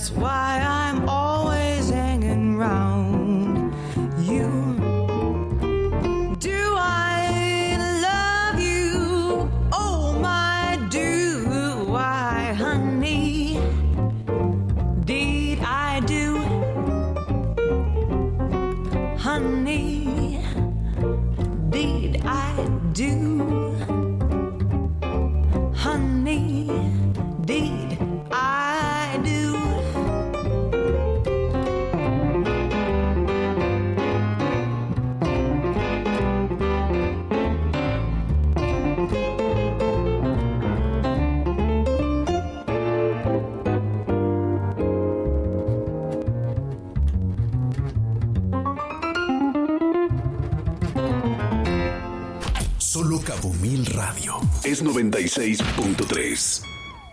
That's why I'm always hanging round you. Do I love you? Oh my, do I, honey? Did I do? Honey, did I do? Honey, did I do? Solo Cabo Mil Radio es 96.3.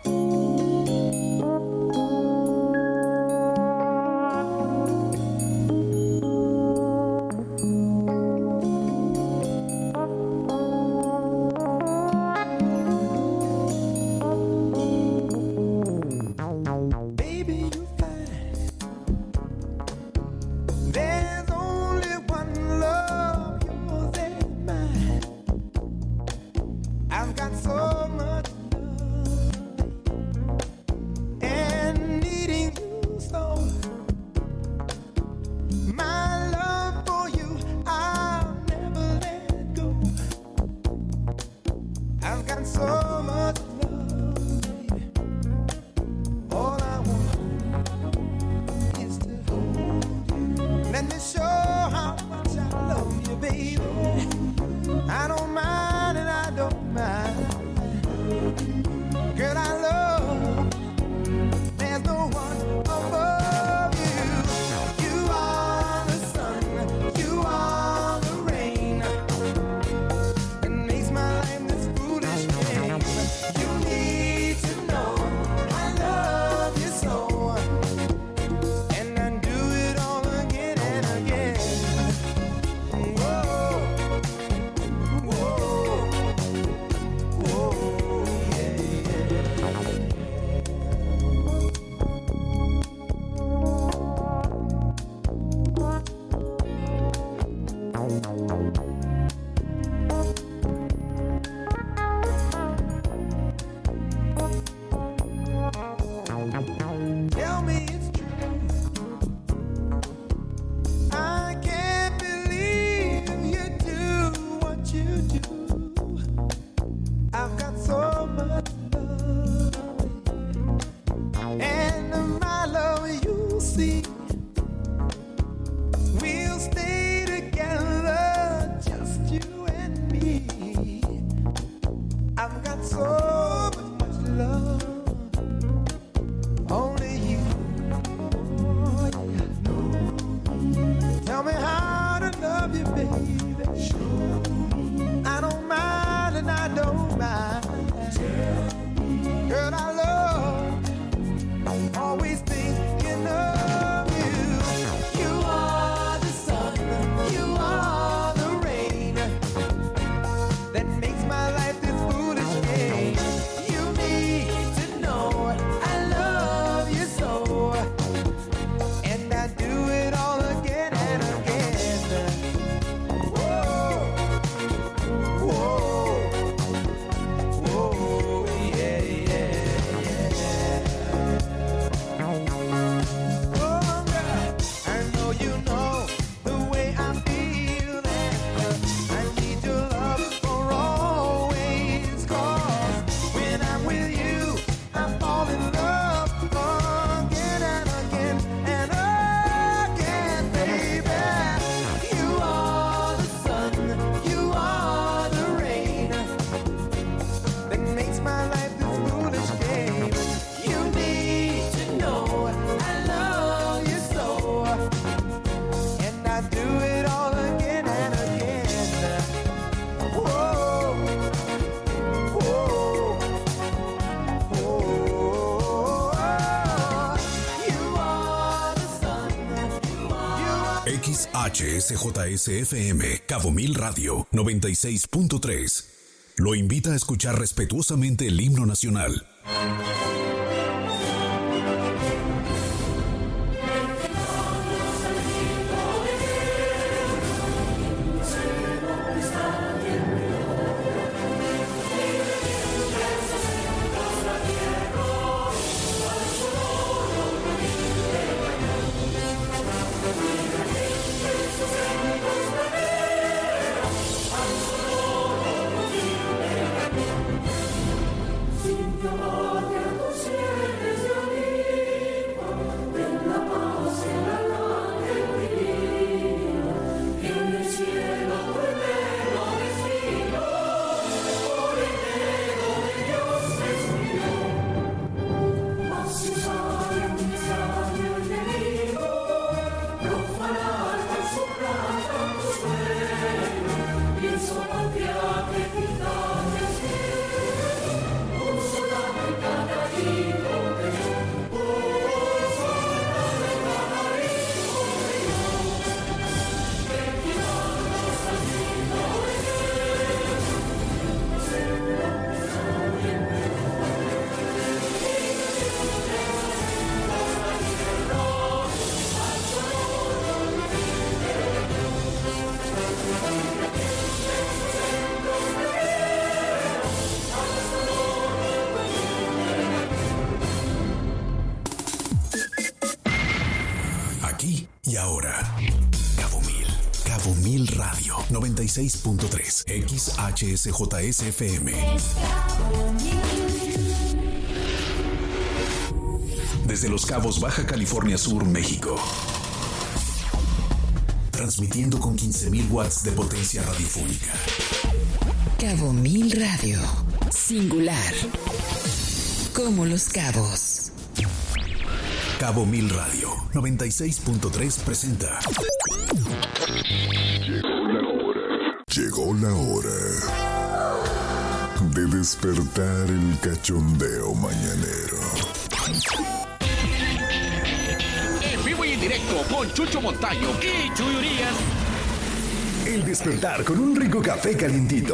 HSJS-FM, Cabo Mil Radio, 96.3. Lo invita a escuchar respetuosamente el himno nacional. Cabo Mil Radio 96.3 XHSJSFM. Desde Los Cabos, Baja California Sur, México. Transmitiendo con 15,000 watts de potencia radiofónica. Cabo Mil Radio. Singular. Como Los Cabos. Cabo Mil Radio 96.3 presenta. Llegó la hora de despertar el cachondeo mañanero. En vivo y en directo con Chucho Montaño y Chuy Urias. El despertar con un rico café calientito.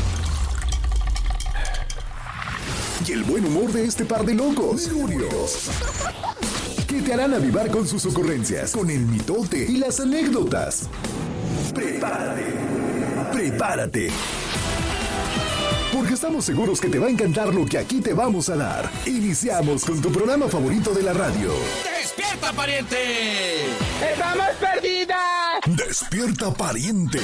Y el buen humor de este par de locos, Curios, que te harán avivar con sus ocurrencias, con el mitote y las anécdotas. Prepárate. Porque estamos seguros que te va a encantar lo que aquí te vamos a dar. Iniciamos con tu programa favorito de la radio. ¡Despierta, pariente! ¡Estamos perdidas! Despierta, pariente.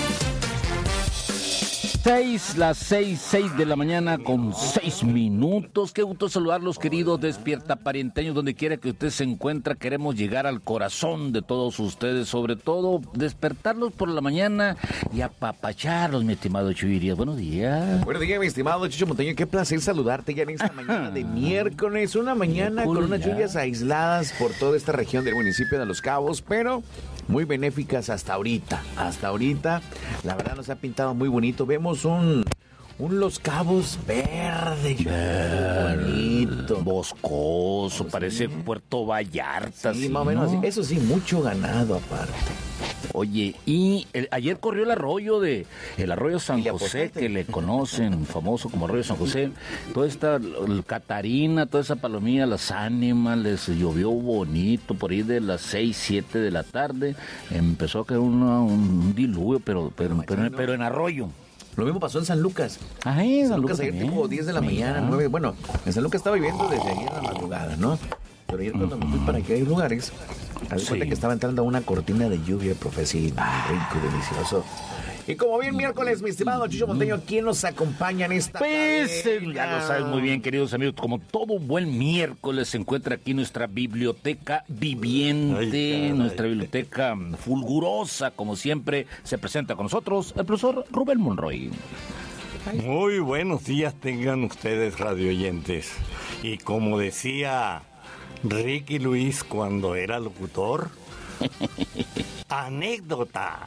Las 6 de la mañana con 6 minutos. Qué gusto saludarlos, queridos despierta parienteños, donde quiera que usted se encuentre. Queremos llegar al corazón de todos ustedes, sobre todo despertarlos por la mañana y apapacharlos, mi estimado Chuirías. Buenos días. Buenos días, mi estimado Chucho Montaño. Qué placer saludarte ya en esta mañana de miércoles. Una mañana con unas lluvias aisladas por toda esta región del municipio de Los Cabos, pero muy benéficas hasta ahorita. Hasta ahorita, la verdad nos ha pintado muy bonito. Vemos un Los Cabos verde, bonito, boscoso, parece Puerto Vallarta. Sí, más o menos, ¿no? Eso sí, mucho ganado aparte. Oye, y ayer corrió el arroyo San José, que le conocen, famoso como arroyo San José. Toda esta Catarina, toda esa palomilla, las ánimas, les llovió bonito, por ahí de las 6, 7 de la tarde. Empezó a caer un diluvio, pero en arroyo. Lo mismo pasó en San Lucas. Ay, San Lucas ayer tipo 10 de la mañana, 9. Bueno, en San Lucas estaba lloviendo desde ayer a la madrugada, ¿no? Pero ayer cuando me fui para que hay lugares, me di cuenta que estaba entrando una cortina de lluvia, profesina, rico, delicioso. Y como bien miércoles, mi estimado Chucho Montaño, ¿quién nos acompaña en esta Pues ya lo sabes muy bien, queridos amigos, como todo buen miércoles se encuentra aquí nuestra biblioteca viviente, nuestra biblioteca fulgurosa, como siempre, se presenta con nosotros el profesor Rubén Monroy. Muy buenos días tengan ustedes, radioyentes. Y como decía Ricky Luis cuando era locutor, anécdota.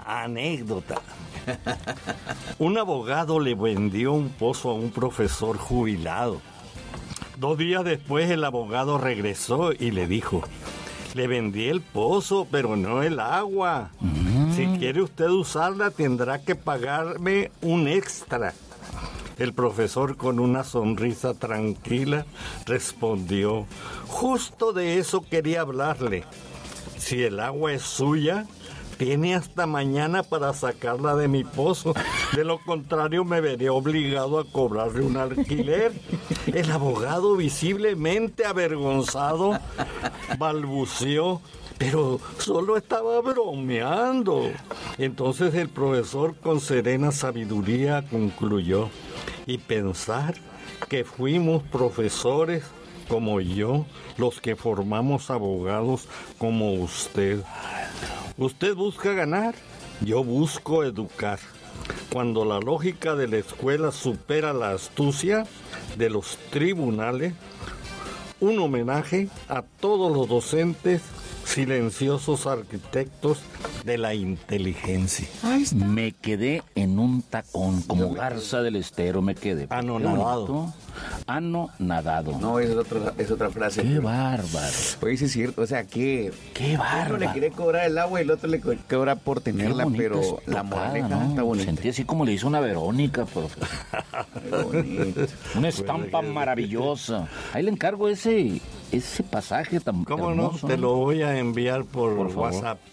Un abogado le vendió un pozo a un profesor jubilado. 2 días después el abogado regresó y le dijo: le vendí el pozo, pero no el agua. Si quiere usted usarla, tendrá que pagarme un extra. El profesor, con una sonrisa tranquila, respondió: justo de eso quería hablarle. Si el agua es suya, tiene hasta mañana para sacarla de mi pozo. De lo contrario, me veré obligado a cobrarle un alquiler. El abogado, visiblemente avergonzado, balbuceó: pero solo estaba bromeando. Entonces el profesor, con serena sabiduría, concluyó: y pensar que fuimos profesores como yo los que formamos abogados como usted. Usted busca ganar, yo busco educar. Cuando la lógica de la escuela supera la astucia de los tribunales, un homenaje a todos los docentes, silenciosos arquitectos de la inteligencia. Me quedé en un tacón, como garza del estero, me quedé. Anonadado. No, es otra frase. Qué bárbaro. Oye, sí es cierto, o sea, qué bárbaro. Uno le quiere cobrar el agua y el otro le cobra por tenerla, pero la moraleja, ¿no? Está bonita. Sentí así como le hizo una Verónica, profesor. Qué bonito. Una estampa maravillosa. Ahí le encargo ese pasaje tan ¿Cómo hermoso. no? Te lo voy a enviar por WhatsApp.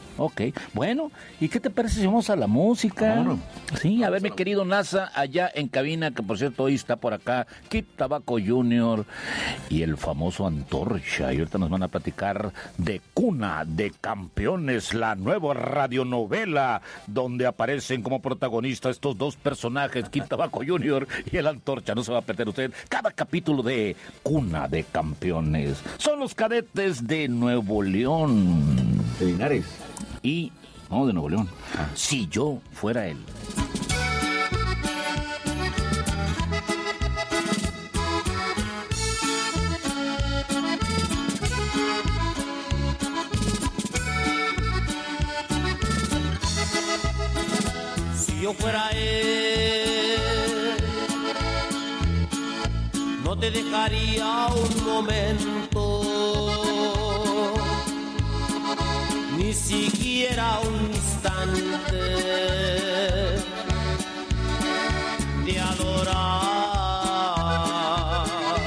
Ok, bueno, ¿y qué te parece si vamos a la música? Claro. Sí, a ver, mi querido NASA, allá en cabina, que por cierto hoy está por acá, Kid Tabaco Jr. y el famoso Antorcha, y ahorita nos van a platicar de Cuna de Campeones, la nueva radionovela, donde aparecen como protagonistas estos dos personajes, Kid Tabaco Jr. y el Antorcha. No se va a perder usted cada capítulo de Cuna de Campeones. Son los Cadetes de Nuevo León. De Linares. Y, no, de Nuevo León. Si yo fuera él. Si yo fuera él, no te dejaría un momento, ni siquiera un instante de adorar.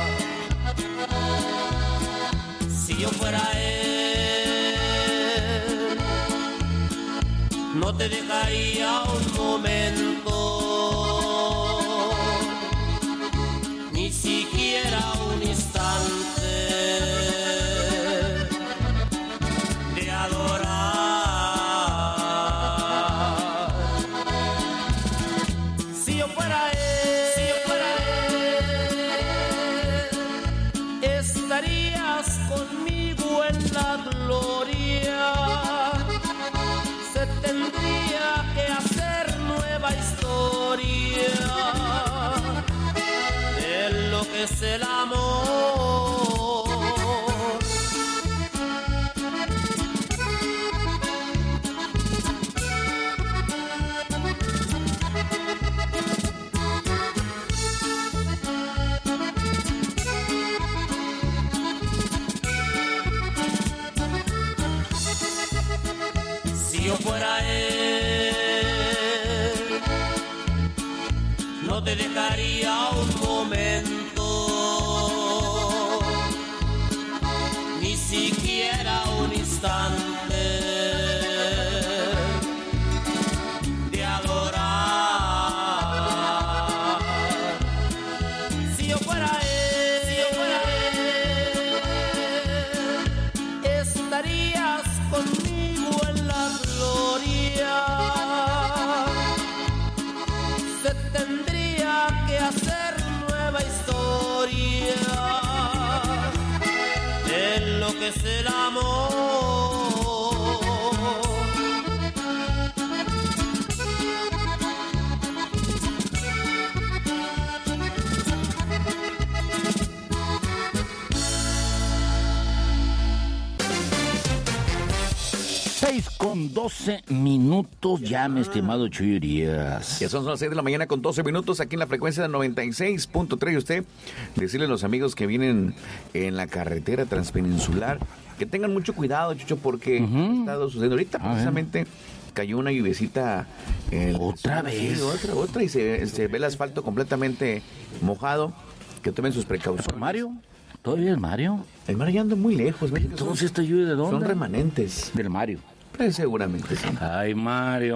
Si yo fuera él, no te dejaría un momento, ni siquiera un instante de adorar. Si yo fuera él, estarías conmigo en la gloria. Se tendría que hacer nueva historia de lo que es el amor. Si yo fuera él, no te dejaría un momento, ni siquiera un instante de adorar. Si yo fuera él, estarías conmigo en la gloria. Se tendría que hacer nueva historia de lo que es el amor. 6:12 minutos ya, mi estimado Chuy Urias. Ya son las 6 de la mañana con 12 minutos aquí en la frecuencia de 96.3. Usted, decirle a los amigos que vienen en la carretera transpeninsular que tengan mucho cuidado, Chucho, porque ha estado sucediendo ahorita precisamente. Cayó una lluviecita. ¿Otra vez? Sí, otra, y se ve el asfalto completamente mojado. Que tomen sus precauciones. ¿Mario? ¿Todavía es Mario? El Mario ya anda muy lejos. Entonces, ¿esta lluvia de dónde? Son remanentes. Del Mario. Pues seguramente sí. Ay, Mario.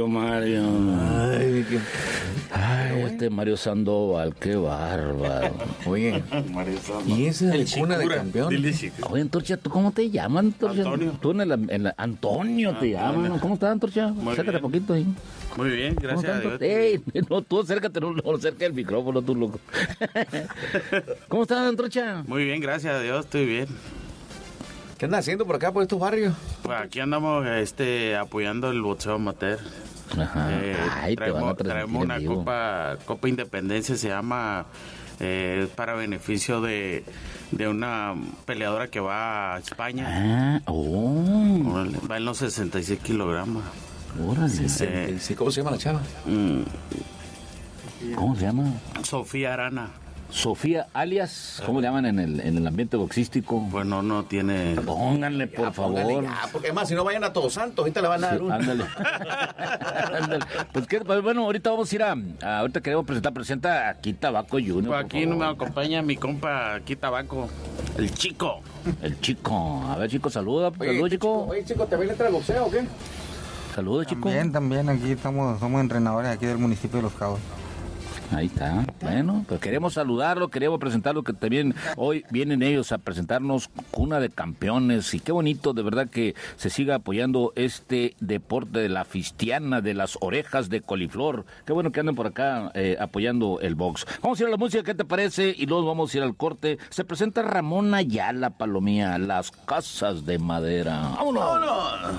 Ay, este Mario Sandoval, qué bárbaro. Oye, y esa es Cuna de Campeones. Oye, Antorcha, ¿tú cómo te llaman, Antorcha? Antonio. Tú Antonio te llaman. ¿Cómo estás, Antorcha? Acércate un poquito ahí. Muy bien, gracias a Dios. Ey, no, tú acércate, no cerca del micrófono, tú loco. ¿Cómo estás, Antorcha? Muy bien, gracias a Dios, estoy bien. ¿Qué andas haciendo por acá, por estos barrios? Pues aquí andamos apoyando el boxeo amateur. Ajá. Traemos una Copa Independencia, se llama, para beneficio de una peleadora que va a España. Va en los 66 kilogramos. Órale. ¿Cómo se llama la chava? ¿Cómo se llama? Sofía Arana. Sofía, alias, ¿cómo le llaman en el ambiente boxístico? Bueno, no tiene... Pónganle, por favor. Porque además, si no vayan a Todos Santos, ahorita le van a dar uno. Ándale. Pues bueno, ahorita vamos a ir ahorita queremos presenta a Kid Tabaco Jr. Pues aquí me acompaña mi compa Kid Tabaco. El Chico. El Chico. A ver, Chico, saluda. Saludos, Chico. Oye, Chico, ¿también le trae boxeo o qué? Saludos, Chico. También, aquí somos entrenadores aquí del municipio de Los Cabos. Ahí está. Bueno, pues queremos saludarlo, queremos presentarlo, que también hoy vienen ellos a presentarnos Cuna de Campeones. Y qué bonito, de verdad, que se siga apoyando este deporte de la fistiana, de las orejas de coliflor. Qué bueno que anden por acá apoyando el box. Vamos a ir a la música, ¿qué te parece? Y luego vamos a ir al corte. Se presenta Ramón Ayala, Palomía, Las Casas de Madera. ¡Vámonos! ¡Vámonos!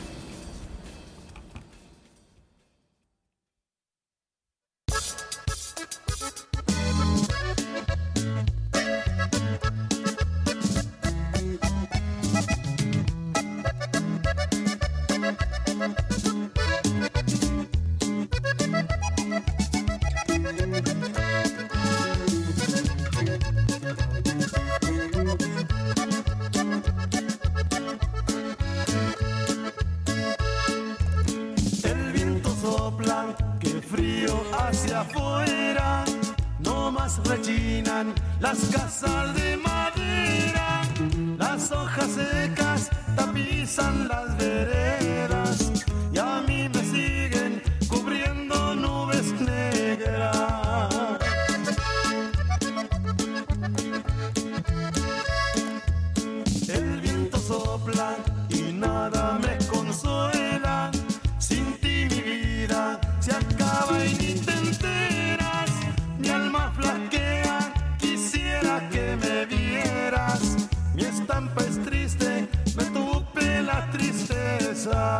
Afuera, no más rechinan las casas de madera, las hojas secas tapizan las veredas y a mí me siguen cubriendo nubes negras. El viento sopla y nada me consuela, sin ti mi vida se acaba y ni te enteras, mi alma flaquea, quisiera que me vieras, mi estampa es triste, me tupe la tristeza.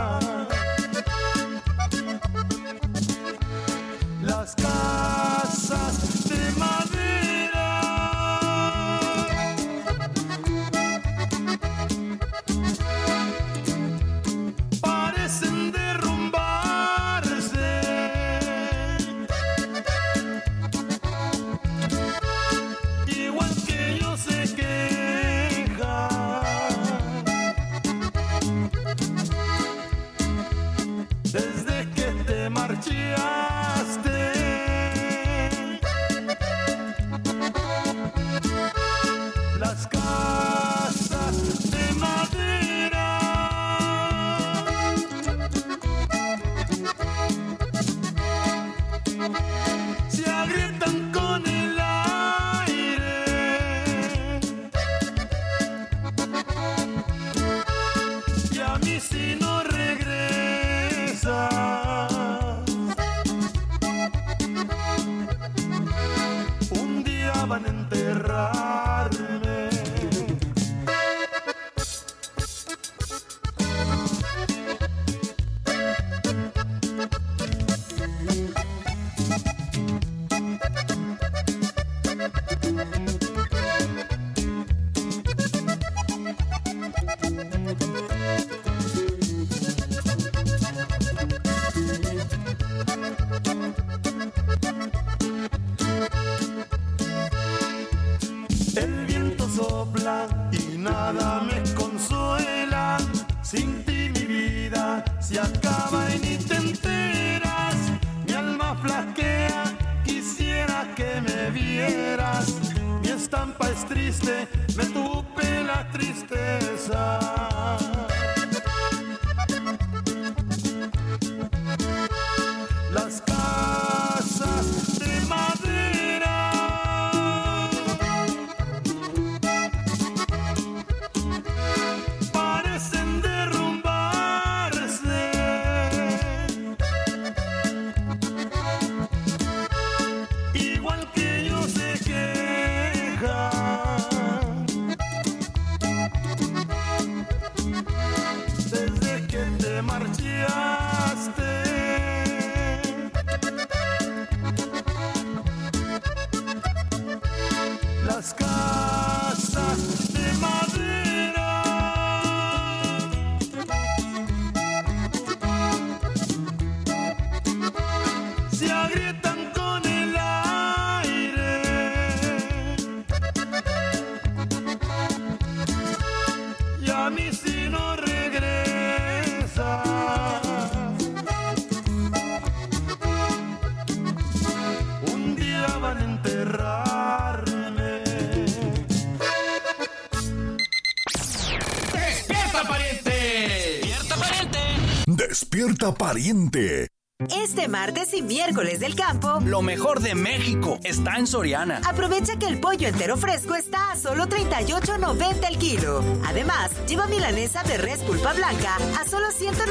Las casas de madera parecen derrumbarse, igual que ellos se quejan. Desde que te marchaste, las casas de madera se agrietan con el aire y a mí si no regresas un día van a enterrarme. El viento sopla y nada me consuela, sin ti mi vida se acaba y ni te enteras, mi alma flaquea, quisiera que me vieras, mi estampa es triste, me tupe la tristeza. Las casas de madera parecen derrumbarse, igual que ellos se quejan. Desde que te marchaste, las casas de madera se agrietan con el aire y a mí si no regresas un día van a enterrarme. Despierta Pariente. Este martes y miércoles del campo, lo mejor de México está en Soriana. Aprovecha que el pollo entero fresco está a solo $38.90 el kilo. Además, lleva milanesa de res pulpa blanca a solo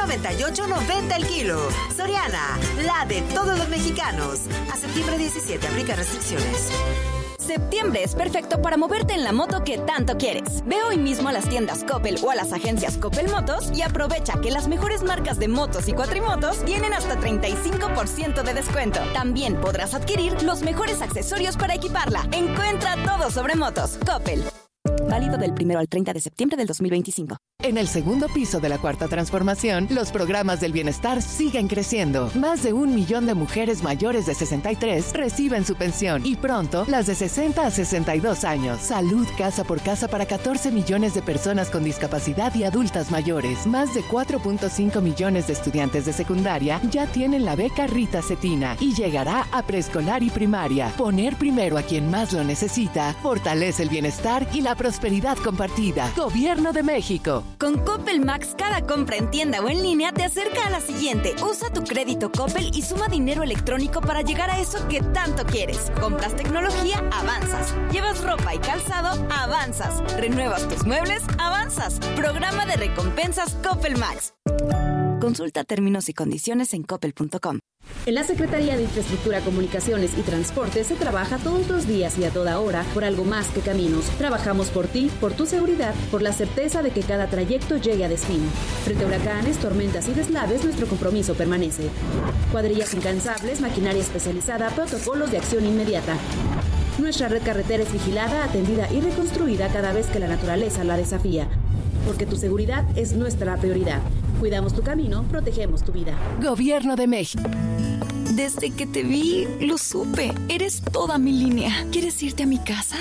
$198.90 el kilo. Soriana, la de todos los mexicanos. A septiembre 17 aplica restricciones. Septiembre es perfecto para moverte en la moto que tanto quieres. Ve hoy mismo a las tiendas Coppel o a las agencias Coppel Motos y aprovecha que las mejores marcas de motos y cuatrimotos tienen hasta 35% de descuento. También podrás adquirir los mejores accesorios para equiparla. Encuentra todo sobre motos. Coppel. Válido del 1 al 30 de septiembre del 2025. En el segundo piso de la Cuarta Transformación, los programas del bienestar siguen creciendo. Más de 1 millón de mujeres mayores de 63 reciben su pensión y pronto las de 60 a 62 años. Salud casa por casa para 14 millones de personas con discapacidad y adultas mayores. Más de 4.5 millones de estudiantes de secundaria ya tienen la beca Rita Cetina y llegará a preescolar y primaria. Poner primero a quien más lo necesita fortalece el bienestar y la prosperidad compartida. Gobierno de México. Con Coppel Max, cada compra en tienda o en línea te acerca a la siguiente. Usa tu crédito Coppel y suma dinero electrónico para llegar a eso que tanto quieres. Compras tecnología, avanzas. Llevas ropa y calzado, avanzas. Renuevas tus muebles, avanzas. Programa de recompensas Coppel Max. Consulta términos y condiciones en coppel.com. En la Secretaría de Infraestructura, Comunicaciones y Transporte se trabaja todos los días y a toda hora por algo más que caminos. Trabajamos por ti, por tu seguridad, por la certeza de que cada trayecto llegue a destino. Frente a huracanes, tormentas y deslaves, nuestro compromiso permanece. Cuadrillas incansables, maquinaria especializada, protocolos de acción inmediata. Nuestra red carretera es vigilada, atendida y reconstruida cada vez que la naturaleza la desafía. Porque tu seguridad es nuestra prioridad. Cuidamos tu camino, protegemos tu vida. Gobierno de México. Desde que te vi, lo supe. Eres toda mi línea. ¿Quieres irte a mi casa?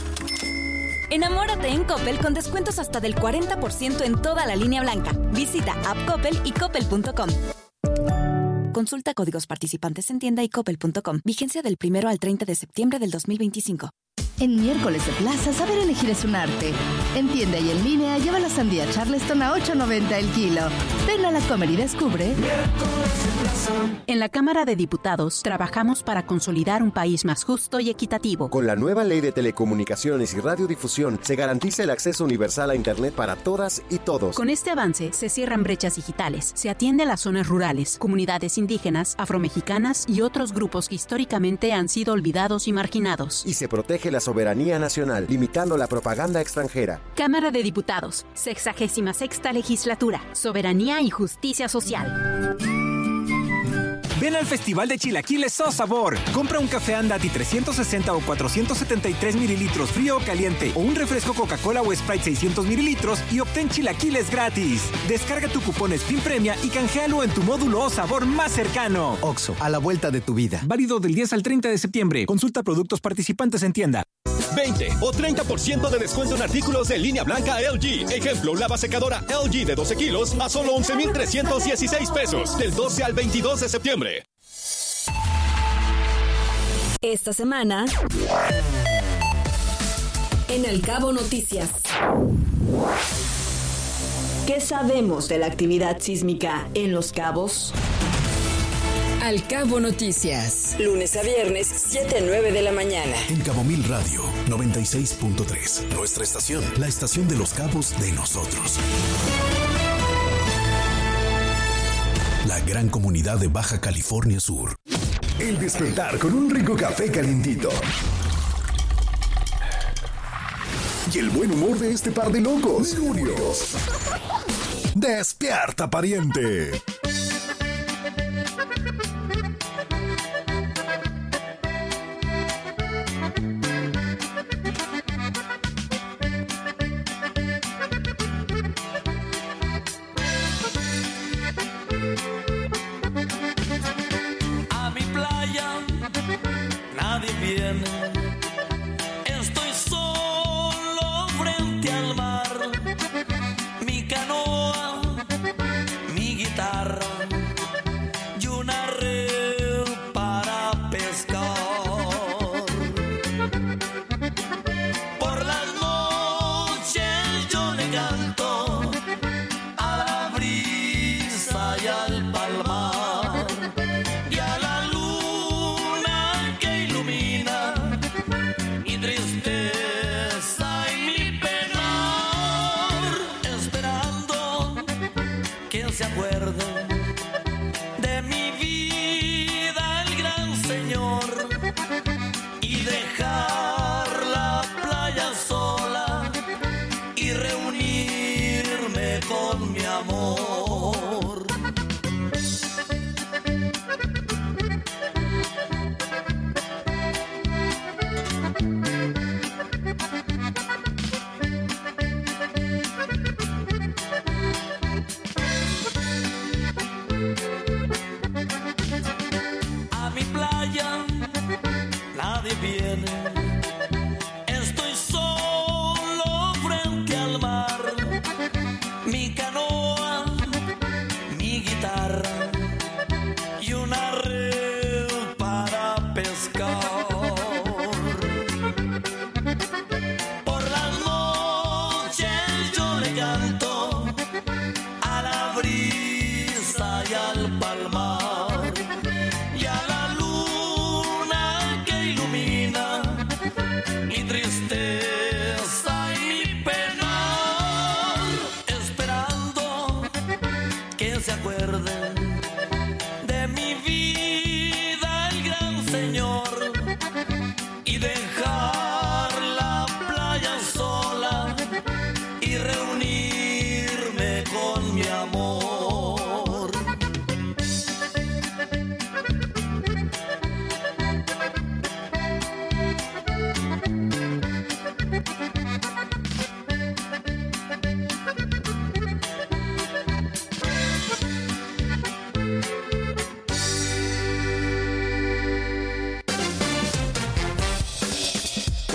Enamórate en Coppel con descuentos hasta del 40% en toda la línea blanca. Visita App Coppel y coppel.com. Consulta códigos participantes en tienda y coppel.com. Vigencia del 1 al 30 de septiembre del 2025. En miércoles de plaza, saber elegir es un arte. En tienda y en línea, lleva la sandía Charleston a $8.90 el kilo. Ven a la Comer y descubre. En la Cámara de Diputados, trabajamos para consolidar un país más justo y equitativo. Con la nueva Ley de Telecomunicaciones y Radiodifusión, se garantiza el acceso universal a Internet para todas y todos. Con este avance, se cierran brechas digitales, se atiende a las zonas rurales, comunidades indígenas, afromexicanas y otros grupos que históricamente han sido olvidados y marginados. Y se protege la soberanía nacional, limitando la propaganda extranjera. Cámara de Diputados, 66ª Legislatura, Soberanía y Justicia Social. Ven al Festival de Chilaquiles So Sabor. Compra un café Andati 360 o 473 mililitros frío o caliente o un refresco Coca-Cola o Sprite 600 mililitros y obtén chilaquiles gratis. Descarga tu cupón Spin Premia y canjealo en tu módulo O Sabor más cercano. Oxxo, a la vuelta de tu vida. Válido del 10 al 30 de septiembre. Consulta productos participantes en tienda. 20 o 30% de descuento en artículos de línea blanca LG. Ejemplo, lava secadora LG de 12 kilos a solo 11,316 pesos. Del 12 al 22 de septiembre. Esta semana, en El Cabo Noticias. ¿Qué sabemos de la actividad sísmica en Los Cabos? Al Cabo Noticias. Lunes a viernes, 7 a 9 de la mañana. En Cabo Mil Radio 96.3. Nuestra estación, la estación de Los Cabos de nosotros. La gran comunidad de Baja California Sur. El despertar con un rico café calientito. Y el buen humor de este par de locos. Mercurios. Despierta, pariente. Estoy solo frente al mar, mi canoa, mi guitarra y una red para pescar. Por las noches yo le canto a la brisa y al palmar.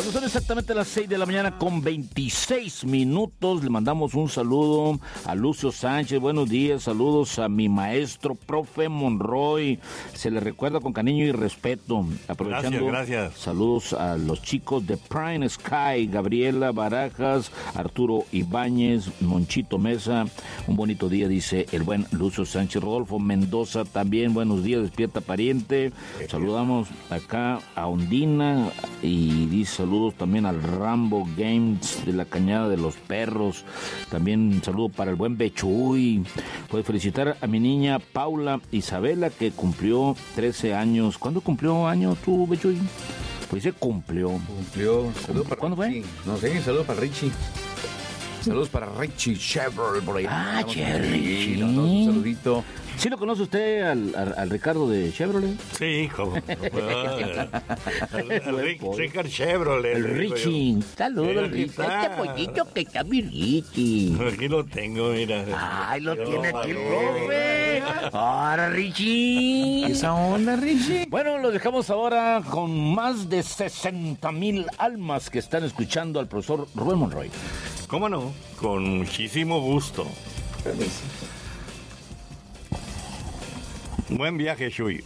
Cuando son exactamente las 6 de la mañana con 26 minutos, le mandamos un saludo a Lucio Sánchez. Buenos días, saludos a mi maestro, profe Monroy. Se le recuerda con cariño y respeto. Aprovechando, gracias. Saludos a los chicos de Prime Sky, Gabriela Barajas, Arturo Ibáñez, Monchito Mesa. Un bonito día, dice el buen Lucio Sánchez. Rodolfo Mendoza también, buenos días, despierta pariente. Saludamos acá a Ondina y dice saludos también al Rambo Games de la Cañada de los Perros. También un saludo para el buen Bechuy. Puedo felicitar a mi niña Paula Isabela, que cumplió 13 años. ¿Cuándo cumplió año tú, Bechuy? Pues se cumplió. Saludos para ¿Cuándo Richie. No sé, saludos para Richie. Saludos para Richie Chevrolet por ahí. Ah, Richie. Un saludito. ¿Sí lo conoce usted al Ricardo de Chevrolet? Sí, hijo. Richard Chevrolet. El Richie. Saludos, Richie. Este pollito que está mi Richie. Aquí lo tengo, mira. Ay, lo tiene aquí, profe. Ahora, Richie. ¿Esa onda, Richie? Bueno, lo dejamos ahora con más de 60,000 almas que están escuchando al profesor Rubén Monroy. ¿Cómo no? Con muchísimo gusto. Buen viaje, Shui.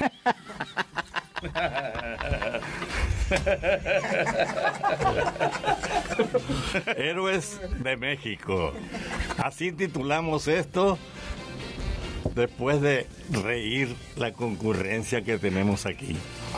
Héroes de México. Así titulamos esto después de reír la concurrencia que tenemos aquí.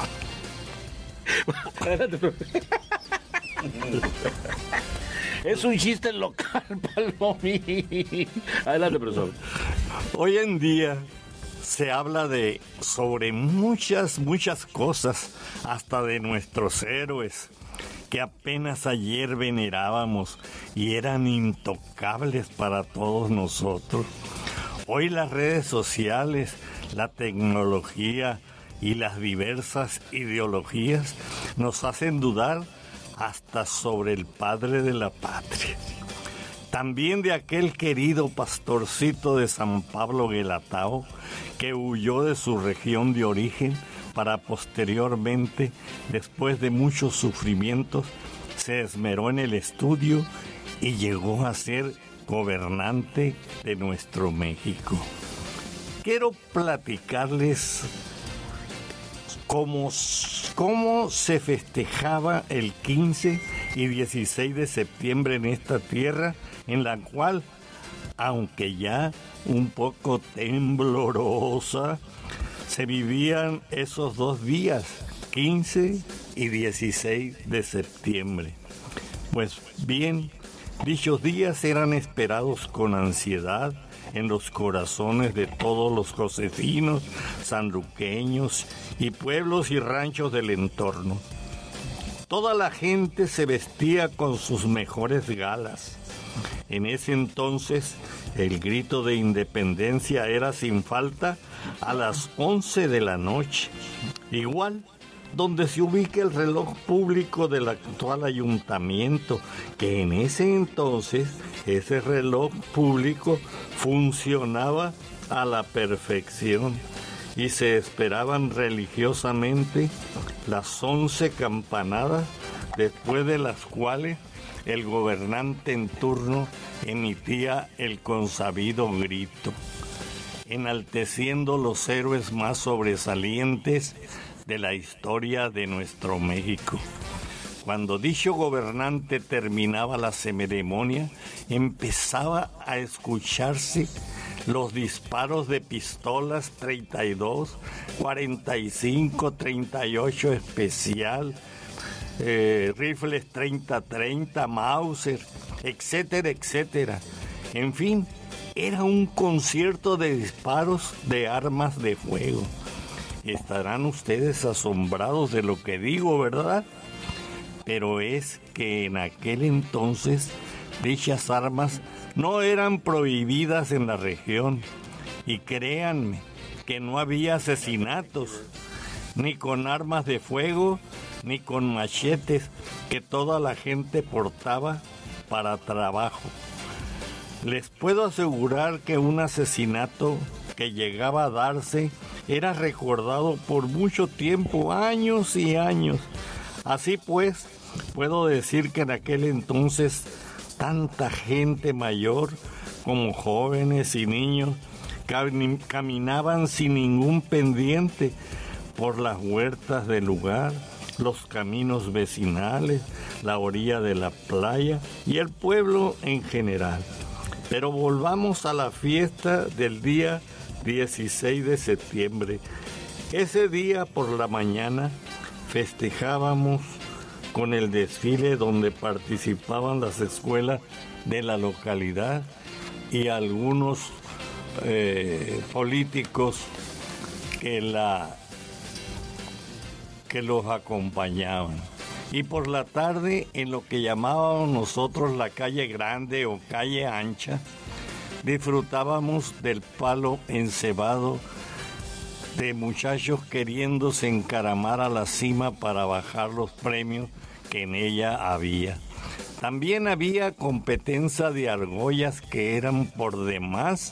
Es un chiste local, Palomí. Adelante, profesor. Hoy en día se habla sobre muchas cosas, hasta de nuestros héroes, que apenas ayer venerábamos y eran intocables para todos nosotros. Hoy las redes sociales, la tecnología y las diversas ideologías nos hacen dudar hasta sobre el padre de la patria. También de aquel querido pastorcito de San Pablo Guelatao, que huyó de su región de origen para posteriormente, después de muchos sufrimientos, se esmeró en el estudio y llegó a ser gobernante de nuestro México. Quiero platicarles cómo se festejaba el 15 y 16 de septiembre en esta tierra, en la cual, aunque ya un poco temblorosa, se vivían esos 2 días, 15 y 16 de septiembre. Pues bien, dichos días eran esperados con ansiedad en los corazones de todos los josefinos, sanluqueños y pueblos y ranchos del entorno. Toda la gente se vestía con sus mejores galas. En ese entonces, el grito de independencia era sin falta a las 11 de la noche. Igual, donde se ubica el reloj público del actual ayuntamiento, que en ese entonces, ese reloj público funcionaba a la perfección y se esperaban religiosamente las 11 campanadas, después de las cuales el gobernante en turno emitía el consabido grito, enalteciendo los héroes más sobresalientes de la historia de nuestro México. Cuando dicho gobernante terminaba la ceremonia, empezaba a escucharse los disparos de pistolas 32, 45, 38 especial, rifles 30-30, Mauser, etcétera, etcétera. En fin, era un concierto de disparos de armas de fuego. Estarán ustedes asombrados de lo que digo, ¿verdad? Pero es que en aquel entonces dichas armas no eran prohibidas en la región. Y créanme que no había asesinatos, ni con armas de fuego, ni con machetes que toda la gente portaba para trabajo. Les puedo asegurar que un asesinato que llegaba a darse era recordado por mucho tiempo, años y años. Así pues, puedo decir que en aquel entonces tanta gente mayor como jóvenes y niños caminaban sin ningún pendiente por las huertas del lugar, los caminos vecinales, la orilla de la playa y el pueblo en general. Pero volvamos a la fiesta del día 16 de septiembre. Ese día por la mañana festejábamos con el desfile donde participaban las escuelas de la localidad y algunos políticos que los acompañaban. Y por la tarde, en lo que llamábamos nosotros la calle grande o calle ancha, disfrutábamos del palo encebado de muchachos queriéndose encaramar a la cima para bajar los premios que en ella había. También había competencia de argollas que eran por demás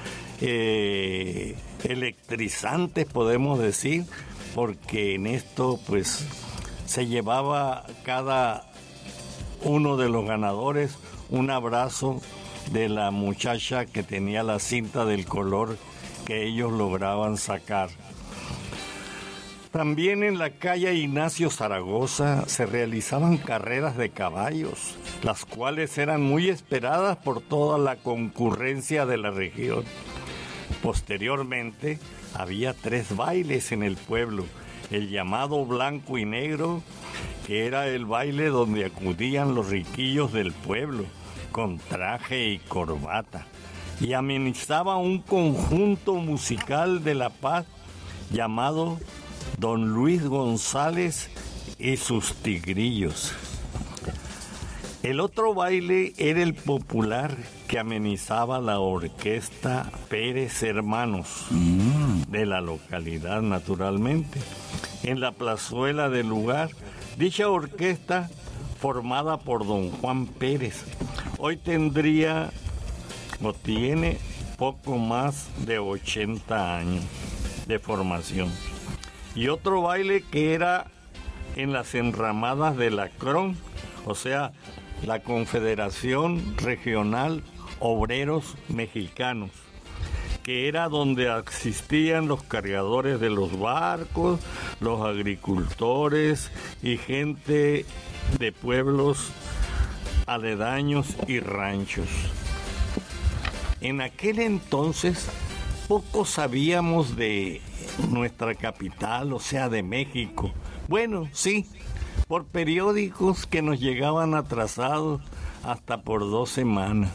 electrizantes, podemos decir, porque en esto pues se llevaba cada uno de los ganadores un abrazo de la muchacha que tenía la cinta del color que ellos lograban sacar. También en la calle Ignacio Zaragoza se realizaban carreras de caballos, las cuales eran muy esperadas por toda la concurrencia de la región. Posteriormente, había 3 bailes en el pueblo: el llamado blanco y negro, que era el baile donde acudían los riquillos del pueblo, con traje y corbata, y amenizaba un conjunto musical de La Paz llamado Don Luis González y sus Tigrillos. El otro baile era el popular, que amenizaba la orquesta Pérez Hermanos, de la localidad naturalmente, en la plazuela del lugar. Dicha orquesta, formada por don Juan Pérez, hoy tendría o tiene poco más de 80 años de formación. Y otro baile que era en las enramadas de la CRON, o sea, la Confederación Regional Obreros Mexicanos, que era donde asistían los cargadores de los barcos, los agricultores y gente de pueblos aledaños y ranchos. En aquel entonces poco sabíamos de nuestra capital, o sea, de México. Bueno, sí, por periódicos que nos llegaban atrasados hasta por 2 semanas.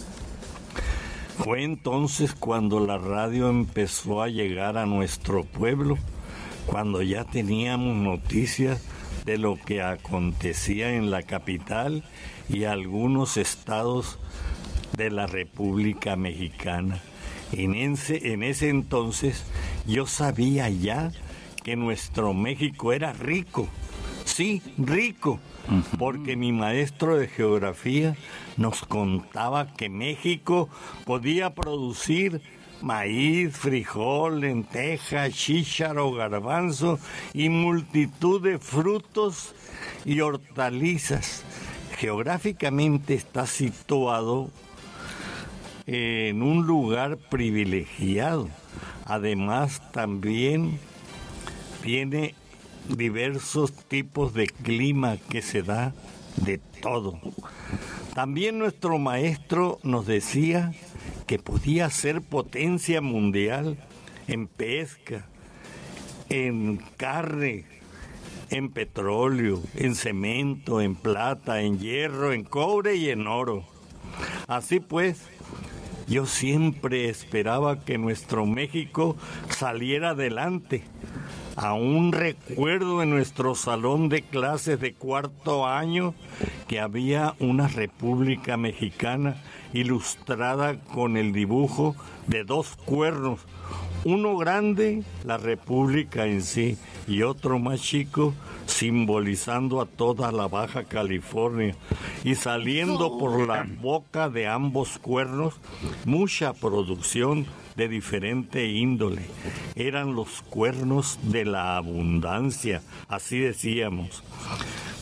Fue entonces cuando la radio empezó a llegar a nuestro pueblo, cuando ya teníamos noticias de lo que acontecía en la capital y algunos estados de la República Mexicana. En ese entonces yo sabía ya que nuestro México era rico, sí, rico, porque mi maestro de geografía nos contaba que México podía producir maíz, frijol, lenteja, chícharo, garbanzo y multitud de frutos y hortalizas. Geográficamente está situado en un lugar privilegiado. Además, también tiene diversos tipos de clima que se da de todo. También nuestro maestro nos decía que podía ser potencia mundial en pesca, en carne, en petróleo, en cemento, en plata, en hierro, en cobre y en oro. Así pues, yo siempre esperaba que nuestro México saliera adelante. Aún recuerdo en nuestro salón de clases de 4º año que había una República Mexicana ilustrada con el dibujo de 2 cuernos, uno grande, la República en sí, y otro más chico, simbolizando a toda la Baja California, y saliendo por la boca de ambos cuernos mucha producción de diferente índole. Eran los cuernos de la abundancia, así decíamos.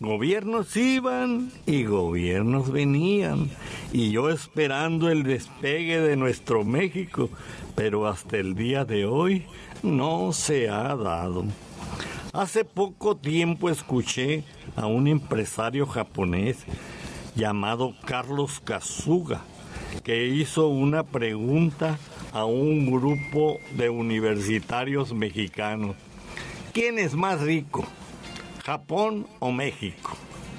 Gobiernos iban y gobiernos venían, y yo esperando el despegue de nuestro México, pero hasta el día de hoy no se ha dado. Hace poco tiempo escuché a un empresario japonés llamado Carlos Kasuga, que hizo una pregunta a un grupo de universitarios mexicanos. ¿Quién es más rico, Japón o México?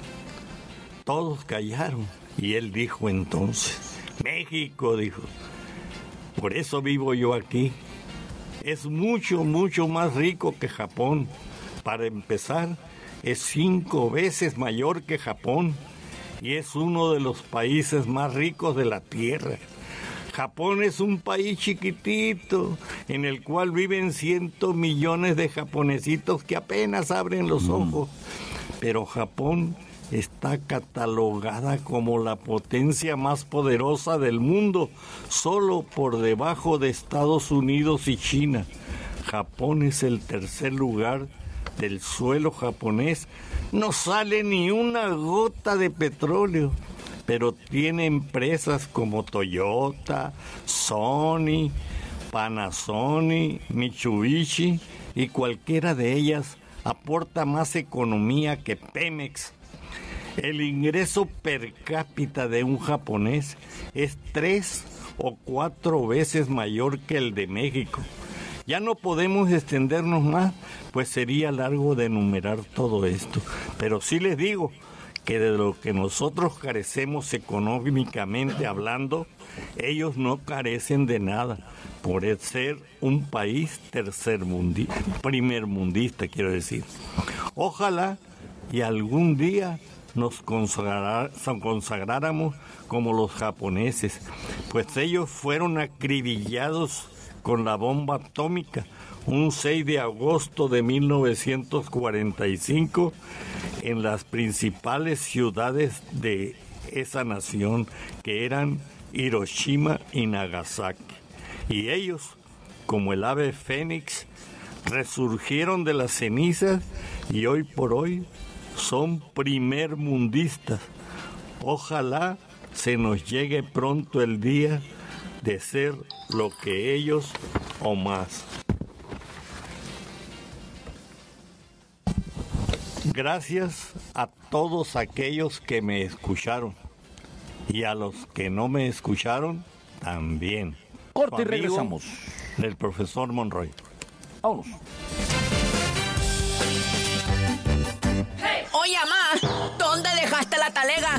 Todos callaron y él dijo entonces, México, dijo. Por eso vivo yo aquí. Es mucho, mucho más rico que Japón. Para empezar, es 5 veces mayor que Japón y es uno de los países más ricos de la Tierra. Japón es un país chiquitito en el cual viven 100 millones de japonesitos que apenas abren los ojos. Pero Japón está catalogada como la potencia más poderosa del mundo, solo por debajo de Estados Unidos y China. Japón es el tercer lugar del suelo japonés. No sale ni una gota de petróleo, pero tiene empresas como Toyota, Sony, Panasonic, Mitsubishi, y cualquiera de ellas aporta más economía que Pemex. El ingreso per cápita de un japonés es 3 o 4 veces mayor que el de México. Ya no podemos extendernos más, pues sería largo de enumerar todo esto. Pero sí les digo que de lo que nosotros carecemos económicamente hablando, ellos no carecen de nada, por ser un país primermundista, quiero decir. Ojalá y algún día nos consagráramos como los japoneses, pues ellos fueron acribillados con la bomba atómica un 6 de agosto de 1945 en las principales ciudades de esa nación, que eran Hiroshima y Nagasaki. Y ellos, como el ave fénix, resurgieron de las cenizas y hoy por hoy son primermundistas. Ojalá se nos llegue pronto el día de ser lo que ellos o más. Gracias a todos aquellos que me escucharon y a los que no me escucharon también. Corte y regresamos. El profesor Monroy. Vámonos. Oye, mamá, ¿dónde dejaste la talega?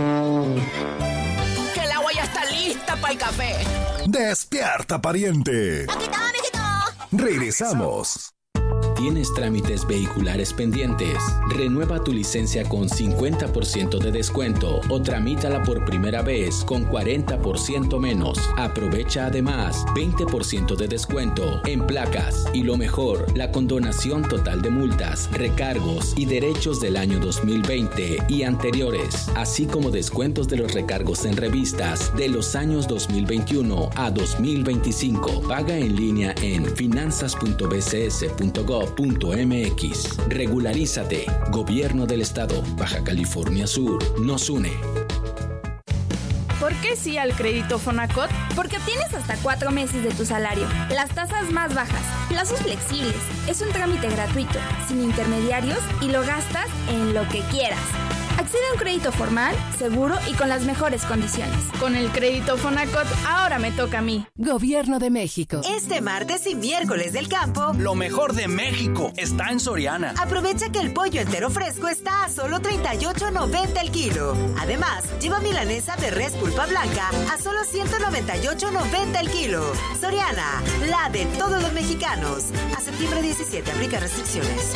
Que el agua ya está lista para el café. ¡Despierta, pariente! ¡Aquí está, mijito! Regresamos. ¿Tienes trámites vehiculares pendientes? Renueva tu licencia con 50% de descuento o tramítala por primera vez con 40% menos. Aprovecha además 20% de descuento en placas y lo mejor, la condonación total de multas, recargos y derechos del año 2020 y anteriores, así como descuentos de los recargos en revistas de los años 2021 a 2025. Paga en línea en finanzas.bcs.gov.mx. Regularízate. Gobierno del Estado. Baja California Sur. Nos une. ¿Por qué sí al crédito Fonacot? Porque obtienes hasta 4 meses de tu salario, las tasas más bajas, plazos flexibles, es un trámite gratuito, sin intermediarios y lo gastas en lo que quieras. Accede a un crédito formal, seguro y con las mejores condiciones. Con el crédito Fonacot, ahora me toca a mí. Gobierno de México. Este martes y miércoles del campo, lo mejor de México está en Soriana. Aprovecha que el pollo entero fresco está a solo $38.90 el kilo. Además, lleva milanesa de res pulpa blanca a solo $198.90 el kilo. Soriana, la de todos los mexicanos. A septiembre 17 aplica restricciones.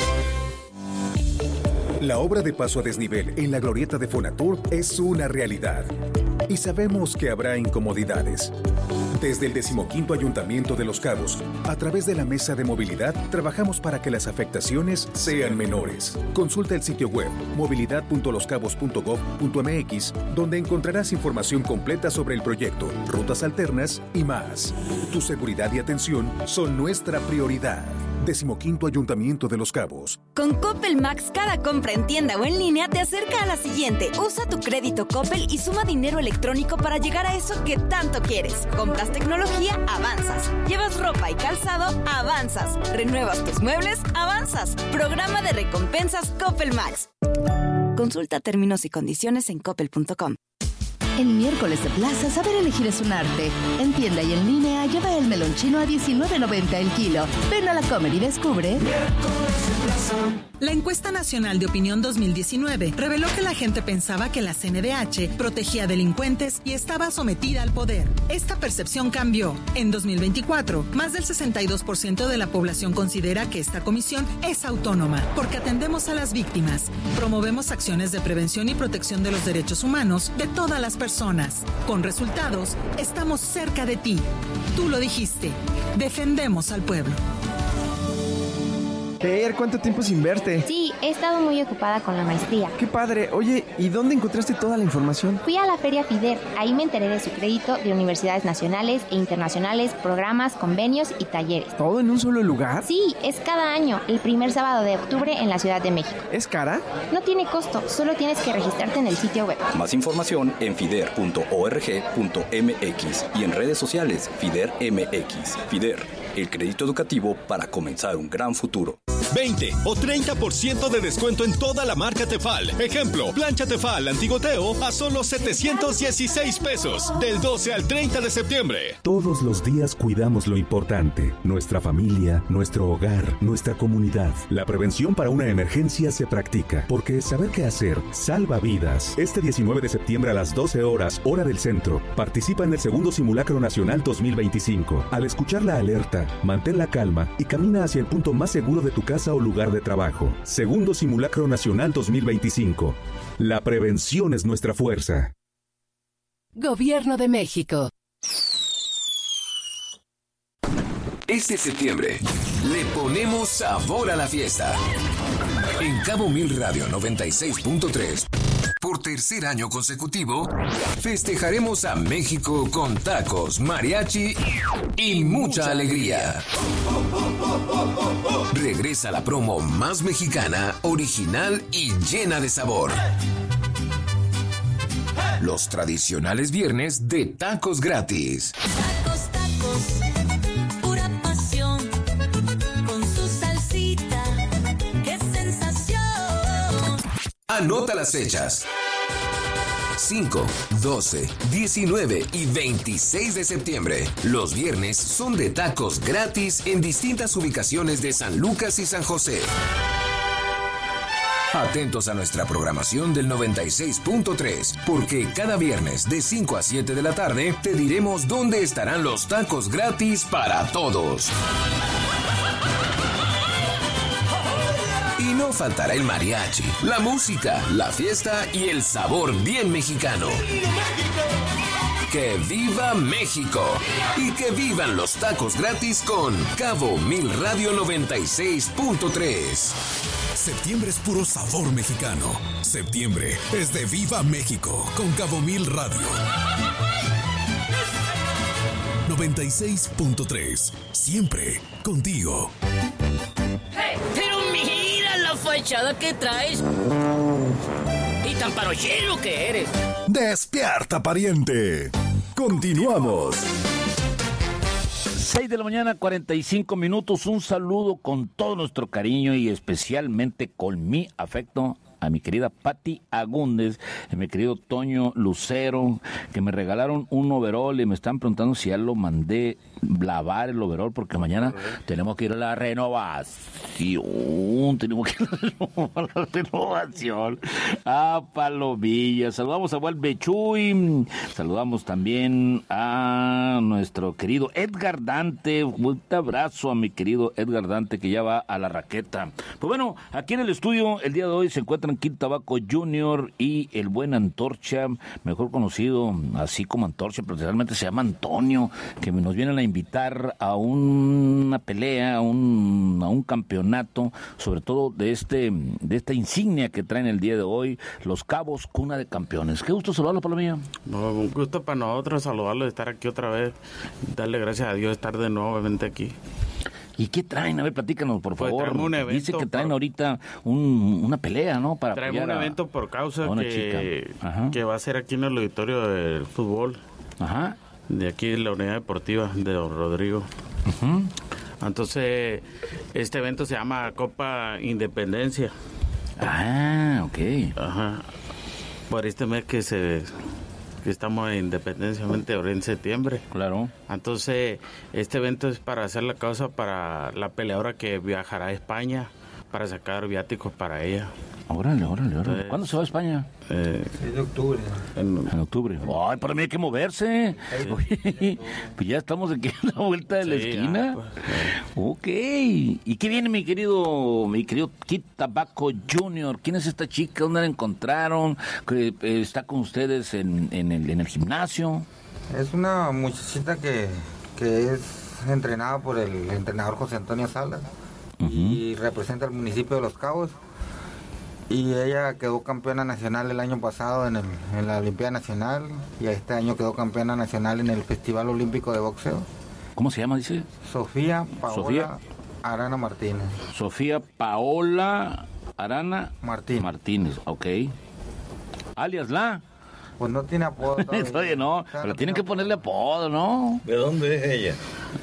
La obra de paso a desnivel en la glorieta de Fonatur es una realidad. Y sabemos que habrá incomodidades. Desde el 15º Ayuntamiento de Los Cabos, a través de la Mesa de Movilidad, trabajamos para que las afectaciones sean menores. Consulta el sitio web movilidad.loscabos.gov.mx, donde encontrarás información completa sobre el proyecto, rutas alternas y más. Tu seguridad y atención son nuestra prioridad. 15º Ayuntamiento de Los Cabos. Con Coppel Max, cada compra en tienda o en línea te acerca a la siguiente. Usa tu crédito Coppel y suma dinero electrónico para llegar a eso que tanto quieres. Compras tecnología, avanzas. Llevas ropa y calzado, avanzas. Renuevas tus muebles, avanzas. Programa de recompensas Coppel Max. Consulta términos y condiciones en coppel.com. En miércoles de plaza, saber elegir es un arte. En tienda y en línea, lleva el melón chino a $19.90 el kilo. Ven a la Comer y descubre. La encuesta nacional de opinión 2019 reveló que la gente pensaba que la CNDH protegía a delincuentes y estaba sometida al poder. Esta percepción cambió. En 2024, más del 62% de la población considera que esta comisión es autónoma, porque atendemos a las víctimas, promovemos acciones de prevención y protección de los derechos humanos de todas las personas. Con resultados, estamos cerca de ti. Tú lo dijiste. Defendemos al pueblo. Fer, ¿cuánto tiempo sin verte? Sí, he estado muy ocupada con la maestría. ¡Qué padre! Oye, ¿y dónde encontraste toda la información? Fui a la Feria FIDER. Ahí me enteré de su crédito de universidades nacionales e internacionales, programas, convenios y talleres. ¿Todo en un solo lugar? Sí, es cada año, el primer sábado de octubre en la Ciudad de México. ¿Es cara? No tiene costo, solo tienes que registrarte en el sitio web. Más información en fider.org.mx y en redes sociales FIDER MX. FIDER, el crédito educativo para comenzar un gran futuro. 20 o 30% de descuento en toda la marca Tefal. Ejemplo, plancha Tefal Antigoteo a solo 716 pesos del 12 al 30 de septiembre. Todos los días cuidamos lo importante, nuestra familia, nuestro hogar, nuestra comunidad. La prevención para una emergencia se practica, porque saber qué hacer salva vidas. Este 19 de septiembre a las 12 horas, hora del centro, participa en el segundo Simulacro Nacional 2025. Al escuchar la alerta, mantén la calma y camina hacia el punto más seguro de tu casa o lugar de trabajo. Segundo Simulacro Nacional 2025. La prevención es nuestra fuerza. Gobierno de México. Este septiembre le ponemos sabor a la fiesta. En Cabo Mil Radio 96.3, por tercer año consecutivo, festejaremos a México con tacos, mariachi y mucha alegría. Regresa la promo más mexicana, original y llena de sabor. Los tradicionales viernes de tacos gratis. Tacos, tacos, pura pasión, con su salsita, qué sensación. Anota las fechas. 5, 12, 19 y 26 de septiembre. Los viernes son de tacos gratis en distintas ubicaciones de San Lucas y San José. Atentos a nuestra programación del 96.3, porque cada viernes de 5 a 7 de la tarde te diremos dónde estarán los tacos gratis para todos. Y no faltará el mariachi, la música, la fiesta y el sabor bien mexicano. ¡Que viva México! Y que vivan los tacos gratis con Cabo Mil Radio 96.3. Septiembre es puro sabor mexicano. Septiembre es de Viva México con Cabo Mil Radio 96.3. Siempre contigo. Hey, pero mira la fachada que traes. Y tan parochero que eres. Despierta, pariente. Continuamos. 6 de la mañana, 45 minutos. Un saludo con todo nuestro cariño y especialmente con mi afecto a mi querida Patti Agúndez, a mi querido Toño Lucero, que me regalaron un overol y me están preguntando si ya lo mandé lavar el overol, porque mañana tenemos que ir a la renovación. Tenemos que ir a la renovación. A Palomilla. Saludamos a Valve Chuy. Saludamos también a nuestro querido Edgar Dante. Un abrazo a mi querido Edgar Dante, que ya va a la raqueta. Pues bueno, aquí en el estudio el día de hoy se encuentran Kid Tabaco Jr. y el buen Antorcha, mejor conocido así como Antorcha, pero realmente se llama Antonio, que nos vienen a invitar a una pelea, a un campeonato, sobre todo de esta insignia que traen el día de hoy, Los Cabos, cuna de campeones. Qué gusto saludarlo, Palomilla. No, un gusto para nosotros saludarlo, estar aquí otra vez, darle gracias a Dios, estar de nuevo aquí. ¿Y qué traen? A ver, platícanos, por favor. Traemos un evento. Dice que traen ahorita una pelea, ¿no? Para traemos un evento por causa que va a ser aquí en el auditorio del fútbol. Ajá. De aquí de la unidad deportiva de Don Rodrigo. Entonces, este evento se llama Copa Independencia. Ah, ok. Ajá. Por este mes que estamos en Independencia, ahora en septiembre. Claro. Entonces, este evento es para hacer la causa para la peleadora que viajará a España para sacar viáticos para ella. Órale. ¿Cuándo se va a España? Es de octubre. En octubre. Ay, para mí hay que moverse. Oye, pues ya estamos aquí a la vuelta de la esquina. Ok. ¿Y qué viene, mi querido Kid Tabaco Jr.? ¿Quién es esta chica? ¿Dónde la encontraron? ¿Que está con ustedes en el gimnasio? Es una muchachita que es entrenada por el entrenador José Antonio Salas y representa al municipio de Los Cabos. Y ella quedó campeona nacional el año pasado en la Olimpiada Nacional y este año quedó campeona nacional en el Festival Olímpico de Boxeo. ¿Cómo se llama, dice? Sofía Paola Arana Martínez. Sofía Paola Arana Martínez, ok. Alias la... Pues no tiene apodo todavía. Todavía no, pero tienen que ponerle apodo, ¿no? ¿De dónde es ella?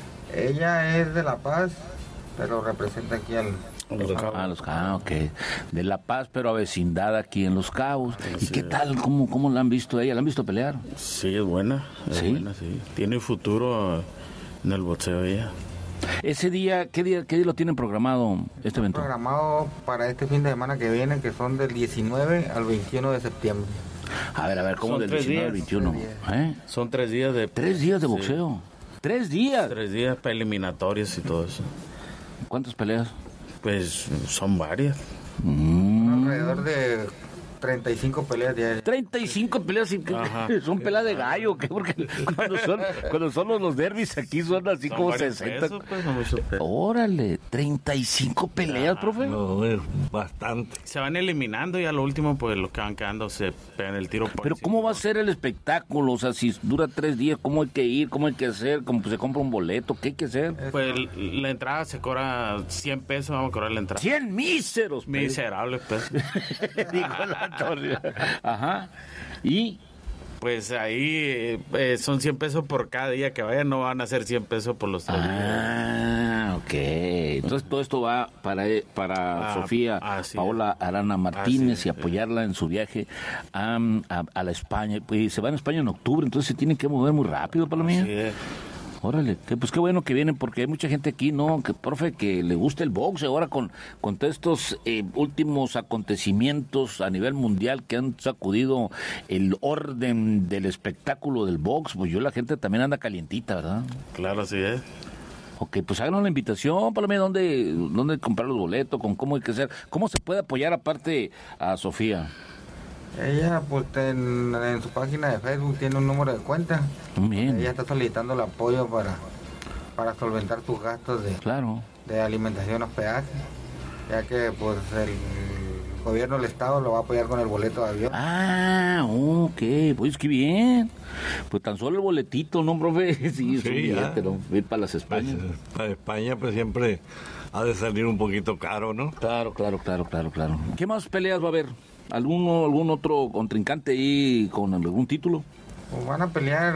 Ella es de La Paz, pero representa aquí al... Los Cabos, ok. De La Paz, pero avecindada aquí en Los Cabos. ¿Y qué tal? ¿Cómo la han visto a ella? ¿La han visto pelear? Sí, es buena. Buena, sí. Tiene futuro en el boxeo ella. Ese día, ¿qué día lo tienen programado este evento? Programado para este fin de semana que viene, que son del 19 al 21 de septiembre. A ver, ¿cómo son del 19 al 21? Son 3 días de... 3 días de boxeo. Sí. 3 días. 3 días para eliminatorias y todo eso. ¿Cuántas peleas? Pues son varias. Alrededor de 35 peleas diarias. 35 peleas, son peleas de gallo, ¿qué? Porque cuando son los derbis aquí son así como 60. Pesos, pues, no mucho peso. Órale, 35 peleas, profe. No, es bastante. Se van eliminando y a lo último, pues los que van quedando se pegan el tiro. Pero ¿cómo va a ser el espectáculo? O sea, si dura 3 días, ¿cómo hay que ir? ¿Cómo hay que hacer? ¿Cómo se compra un boleto? ¿Qué hay que hacer? Pues la entrada se cobra 100 pesos, vamos a cobrar la entrada. 100 míseros. Miserables pesos. Dijo la torre. Ajá. Y pues ahí son 100 pesos por cada día que vayan, no van a ser 100 pesos por los 3 días. Ah, ok. Entonces todo esto va para Sofía Paola Arana Martínez y apoyarla en su viaje a la España. Pues se va a España en octubre, entonces se tiene que mover muy rápido, Palomilla. Sí. Órale, pues qué bueno que vienen, porque hay mucha gente aquí, ¿no? Que, profe, que le gusta el box ahora con todos estos últimos acontecimientos a nivel mundial que han sacudido el orden del espectáculo del box. Pues la gente también anda calientita, ¿verdad? Claro, así es. Ok, pues háganos la invitación, Palomé, ¿dónde comprar los boletos? ¿Con cómo hay que hacer? ¿Cómo se puede apoyar aparte a Sofía? Ella, pues, en su página de Facebook tiene un número de cuenta. Bien. Ella está solicitando el apoyo para solventar sus gastos de alimentación, hospedaje, ya que, pues, el gobierno del estado lo va a apoyar con el boleto de avión. Ah, ok, pues qué bien. Pues tan solo el boletito, ¿no, profe? Sí, es un billete, ¿no? Ir para las Españas. Pues, para España, pues siempre ha de salir un poquito caro, ¿no? Claro. ¿Qué más peleas va a haber? ¿Algún otro contrincante ahí con algún título? Pues van a pelear,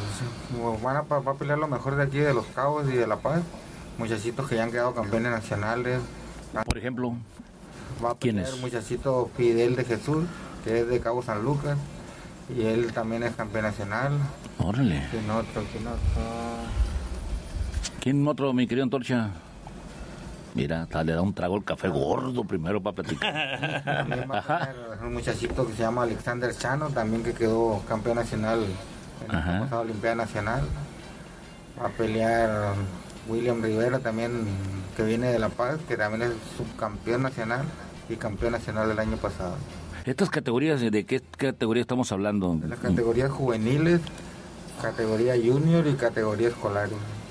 va a pelear lo mejor de aquí de Los Cabos y de La Paz. Muchachitos que ya han quedado campeones nacionales. Por ejemplo, va a pelear el muchachito Fidel de Jesús, que es de Cabo San Lucas, y él también es campeón nacional. Órale. ¿Quién otro, mi querido Antorcha? Mira, le da un trago al café gordo primero para platicar. Un muchachito que se llama Alexander Chano, también que quedó campeón nacional en la pasada Olimpiada Nacional. Va a pelear William Rivera también, que viene de La Paz, que también es subcampeón nacional y campeón nacional del año pasado. ¿Estas categorías, de qué categoría estamos hablando? De las categorías juveniles, categoría junior y categoría escolar.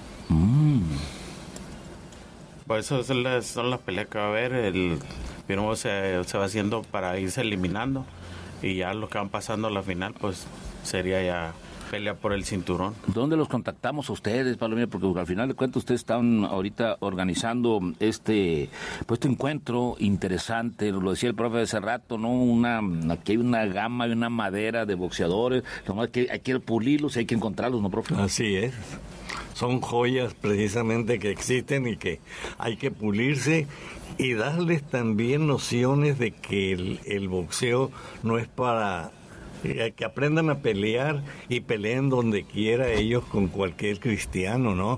Pues eso son las peleas que va a haber. Primero se va haciendo para irse eliminando y ya los que van pasando a la final, pues sería ya pelea por el cinturón. ¿Dónde los contactamos a ustedes, Palomino? Porque al final de cuentas ustedes están ahorita organizando este encuentro interesante, lo decía el profe hace rato, ¿no? Aquí hay una gama, hay una madera de boxeadores, nomás que hay que pulirlos y hay que encontrarlos, ¿no, profe? Así es. Son joyas precisamente que existen y que hay que pulirse y darles también nociones de que el boxeo no es para... que aprendan a pelear y peleen donde quiera ellos con cualquier cristiano, ¿no?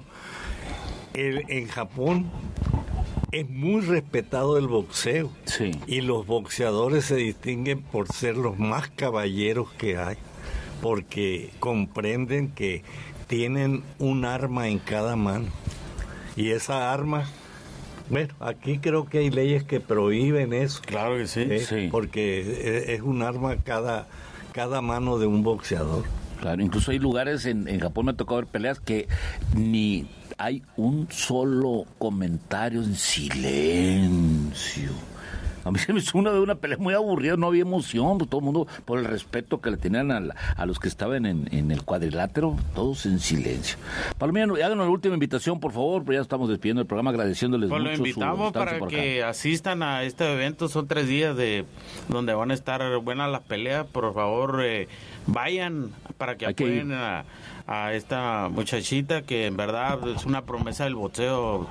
En Japón es muy respetado el boxeo. Sí. Y los boxeadores se distinguen por ser los más caballeros que hay, porque comprenden que tienen un arma en cada mano. Y esa arma, bueno, aquí creo que hay leyes que prohíben eso. Claro que sí. Sí. Porque es un arma cada mano de un boxeador. Claro, incluso hay lugares en Japón, me ha tocado ver peleas que ni hay un solo comentario, en silencio. A mí se me hizo una pelea muy aburrida, no había emoción, todo el mundo, por el respeto que le tenían a los que estaban en el cuadrilátero, todos en silencio. Palomino, háganos la última invitación, por favor, pues ya estamos despidiendo el programa, agradeciéndoles mucho. Lo invitamos para que asistan a este evento, son 3 días donde van a estar buenas las peleas, por favor, vayan para que apoyen a esta muchachita que en verdad es una promesa del boxeo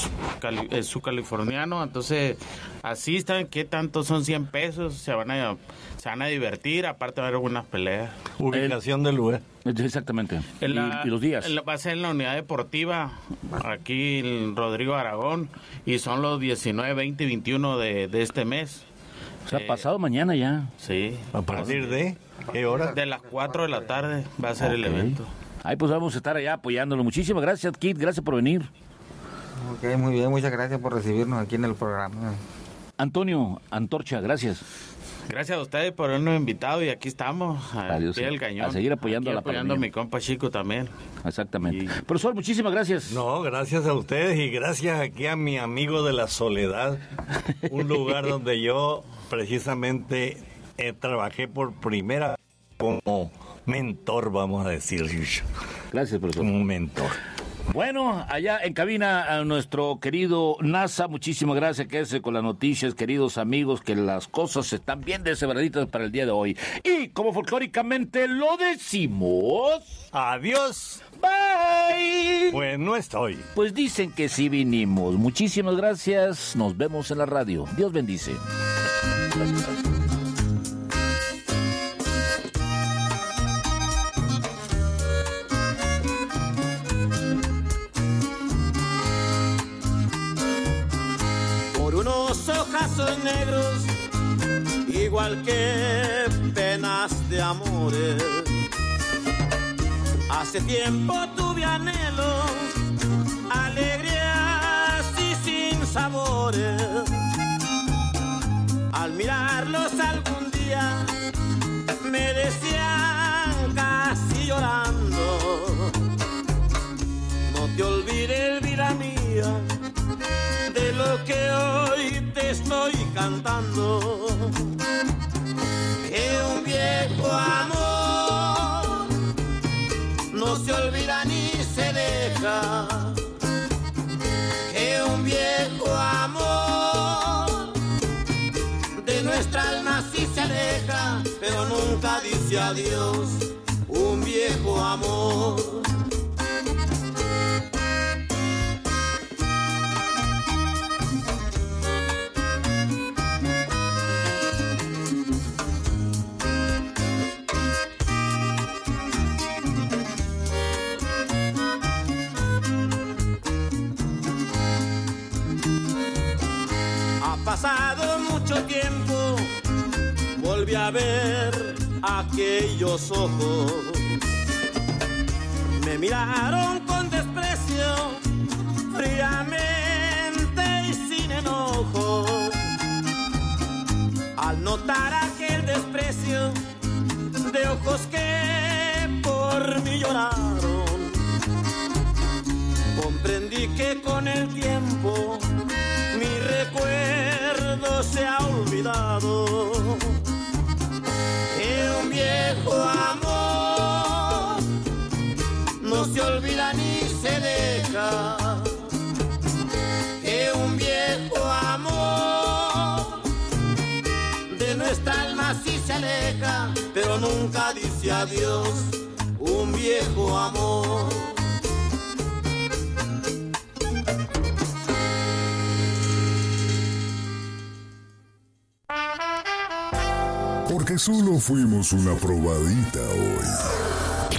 su californiano, entonces asistan, que tanto son 100 pesos, se van a divertir, aparte va a haber buenas peleas. Ubicación del lugar. Exactamente. Y los días. Va a ser en la unidad deportiva, aquí en Rodrigo Aragón, y son los 19, 20 y 21 de este mes. O sea, pasado mañana ya. Sí. ¿A partir de qué hora? De las 4 de la tarde va a ser el evento. Ahí pues vamos a estar allá apoyándolo. Muchísimas gracias, Kid, gracias por venir. Ok, muy bien, muchas gracias por recibirnos aquí en el programa. Antonio Antorcha, gracias. Gracias a ustedes por habernos invitado y aquí estamos, Adiós, pie del cañón. a seguir apoyando aquí a la apoyando a mi compa Chico también. Exactamente. Profesor, muchísimas gracias. No, gracias a ustedes y gracias aquí a mi amigo de la Soledad, un lugar donde yo precisamente trabajé por primera vez como mentor, vamos a decir. Gracias, profesor. Como mentor. Bueno, allá en cabina a nuestro querido NASA, muchísimas gracias, quédese con las noticias, queridos amigos, que las cosas están bien deshebraditas para el día de hoy. Y como folclóricamente lo decimos... ¡Adiós! ¡Bye! Pues no estoy. Pues dicen que sí vinimos. Muchísimas gracias, nos vemos en la radio. Dios bendice. Ojazos negros, igual que penas de amores. Hace tiempo tuve anhelos, alegrías y sin sabores. Al mirarlos algún día me decían casi llorando: no te olvides, vida mía, de lo que hoy te estoy cantando. Que un viejo amor no se olvida ni se deja. Que un viejo amor de nuestra alma sí se aleja, pero nunca dice adiós. Un viejo amor. Pasado mucho tiempo, volví a ver aquellos ojos. Me miraron con desprecio, fríamente y sin enojo. Al notar aquel desprecio de ojos que por mí lloraron, comprendí que con el tiempo mi recuerdo se ha olvidado. Que un viejo amor se aleja, pero nunca dice adiós, un viejo amor. Porque solo fuimos una probadita hoy.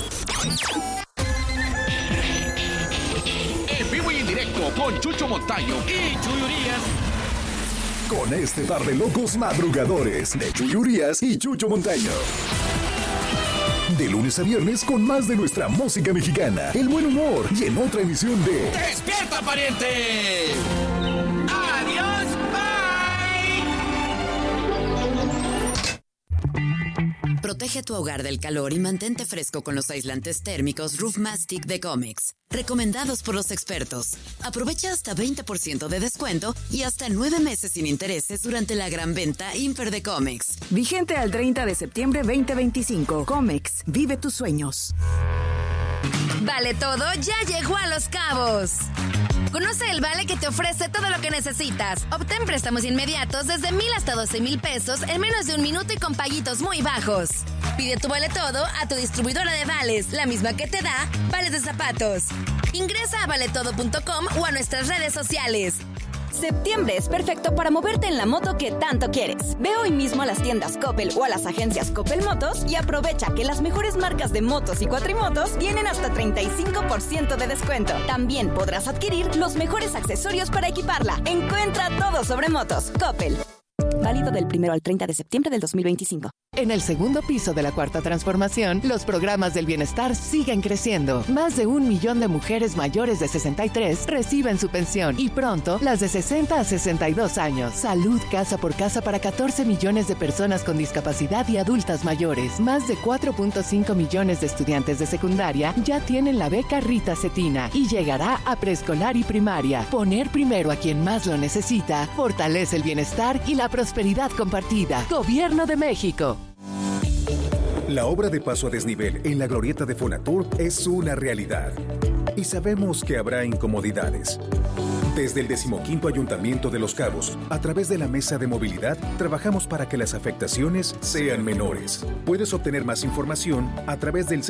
En vivo y en directo con Chucho Montaño y Chuy Urias. Con este par de locos madrugadores de Chuy Urias y Chucho Montaño. De lunes a viernes con más de nuestra música mexicana, el buen humor y en otra emisión de ¡Despierta, pariente! ¡Adiós, Protege tu hogar del calor y mantente fresco con los aislantes térmicos Roof Mastic de Comex, recomendados por los expertos. Aprovecha hasta 20% de descuento y hasta 9 meses sin intereses durante la gran venta Imper de Comex. Vigente al 30 de septiembre 2025. Comex, vive tus sueños. Vale Todo ya llegó a Los Cabos. Conoce el vale que te ofrece todo lo que necesitas. Obtén préstamos inmediatos desde 1,000 hasta 12,000 pesos en menos de un minuto y con paguitos muy bajos. Pide tu Vale Todo a tu distribuidora de vales, la misma que te da vales de zapatos. Ingresa a valetodo.com o a nuestras redes sociales. Septiembre es perfecto para moverte en la moto que tanto quieres. Ve hoy mismo a las tiendas Coppel o a las agencias Coppel Motos y aprovecha que las mejores marcas de motos y cuatrimotos tienen hasta 35% de descuento. También podrás adquirir los mejores accesorios para equiparla. Encuentra todo sobre motos. Coppel. Válido del 1 al 30 de septiembre del 2025. En el segundo piso de la Cuarta Transformación, los programas del bienestar siguen creciendo. Más de 1 millón de mujeres mayores de 63 reciben su pensión y pronto las de 60 a 62 años. Salud casa por casa para 14 millones de personas con discapacidad y adultas mayores. Más de 4.5 millones de estudiantes de secundaria ya tienen la beca Rita Cetina y llegará a preescolar y primaria. Poner primero a quien más lo necesita fortalece el bienestar y la prosperidad compartida. Gobierno de México. La obra de paso a desnivel en la glorieta de Fonatur es una realidad. Y sabemos que habrá incomodidades. Desde el 15º Ayuntamiento de Los Cabos, a través de la Mesa de Movilidad, trabajamos para que las afectaciones sean menores. Puedes obtener más información a través del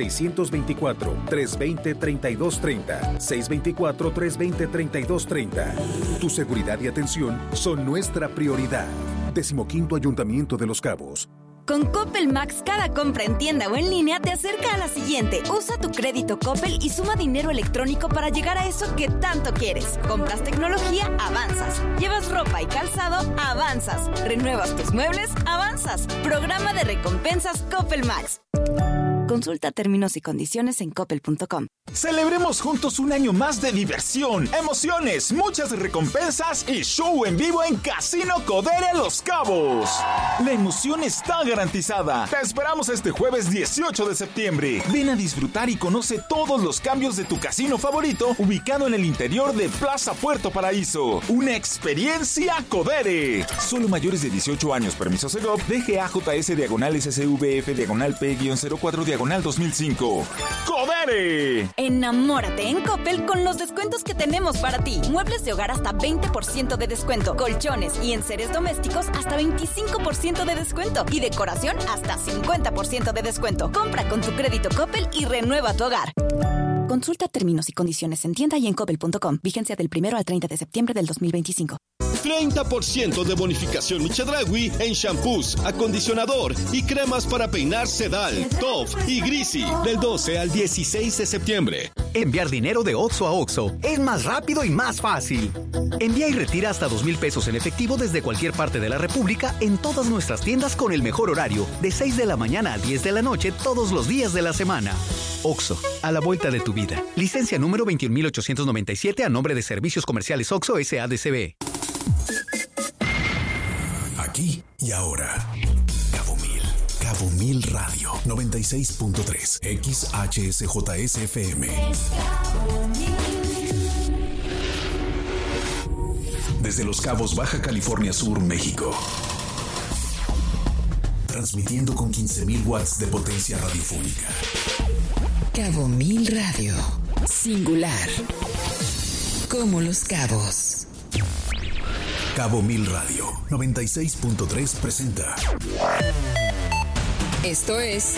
624-320-3230. 624-320-3230. Tu seguridad y atención son nuestra prioridad. 15º Ayuntamiento de Los Cabos. Con Coppel Max, cada compra en tienda o en línea te acerca a la siguiente. Usa tu crédito Coppel y suma dinero electrónico para llegar a eso que tanto quieres. Compras tecnología, avanzas. Llevas ropa y calzado, avanzas. Renuevas tus muebles, avanzas. Programa de recompensas Coppel Max. Consulta términos y condiciones en coppel.com. Celebremos juntos un año más de diversión, emociones, muchas recompensas y show en vivo en Casino Codere Los Cabos. La emoción está garantizada. Te esperamos este jueves 18 de septiembre. Ven a disfrutar y conoce todos los cambios de tu casino favorito ubicado en el interior de Plaza Puerto Paraíso. Una experiencia Codere. Solo mayores de 18 años. Permiso Segov. DGAJS/SCVF/P-04/2005. ¡Codere! Enamórate en Coppel con los descuentos que tenemos para ti. Muebles de hogar hasta 20% de descuento. Colchones y enseres domésticos hasta 25% de descuento. Y decoración hasta 50% de descuento. Compra con tu crédito Coppel y renueva tu hogar. Consulta términos y condiciones en tienda y en coppel.com. Vigencia del 1 al 30 de septiembre del 2025. 30% de bonificación Michedragui en shampoos, acondicionador y cremas para peinar Sedal, Toff y Grisi del 12 al 16 de septiembre. Enviar dinero de Oxxo a Oxxo es más rápido y más fácil. Envía y retira hasta 2,000 pesos en efectivo desde cualquier parte de la República en todas nuestras tiendas con el mejor horario, de 6 de la mañana a 10 de la noche todos los días de la semana. Oxxo, a la vuelta de tu vida. Licencia número 21,897 a nombre de Servicios Comerciales Oxxo S.A.D.C.B. Aquí y ahora. Cabo Mil Radio 96.3 XHSJSFM. Desde Los Cabos, Baja California Sur, México. Transmitiendo con 15,000 watts de potencia radiofónica. Cabo Mil Radio. Singular. Como Los Cabos. Cabo Mil Radio 96.3 presenta Esto es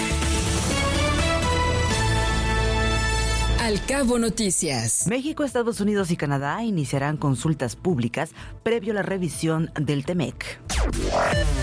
Al Cabo Noticias. México, Estados Unidos y Canadá iniciarán consultas públicas previo a la revisión del TEMEC.